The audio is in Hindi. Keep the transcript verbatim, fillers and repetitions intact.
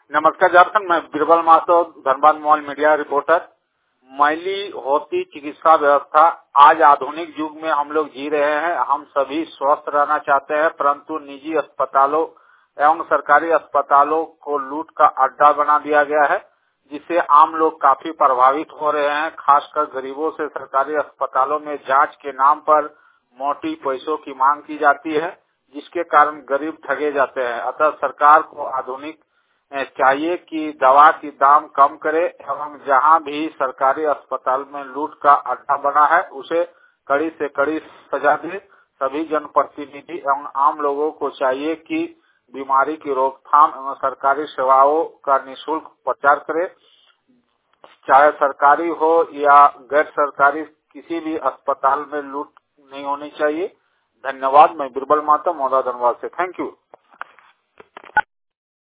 नमस्कार झारखंड, मैं बीरबल मातो, धनबाद मॉल मीडिया रिपोर्टर। मैली होती चिकित्सा व्यवस्था। आज आधुनिक युग में हम लोग जी रहे हैं। हम सभी स्वस्थ रहना चाहते हैं, परंतु निजी अस्पतालों एवं सरकारी अस्पतालों को लूट का अड्डा बना दिया गया है, जिससे आम लोग काफी प्रभावित हो रहे हैं। खासकर गरीबों से सरकारी अस्पतालों में जांच के नाम पर मोटी पैसों की मांग की जाती है, जिसके कारण गरीब ठगे जाते हैं। अतः सरकार को आधुनिक चाहिए कि दवा की दाम कम करे एवं जहां भी सरकारी अस्पताल में लूट का अड्डा बना है उसे कड़ी से कड़ी सजा दे। सभी जनप्रतिनिधि एवं आम लोगों को चाहिए कि बीमारी की रोकथाम एवं सरकारी सेवाओं का निःशुल्क प्रचार करे, चाहे सरकारी हो या गैर सरकारी, किसी भी अस्पताल में लूट नहीं होनी चाहिए। धन्यवाद। मैं बीरबल माता, मौदा धनबाद से। Thank you.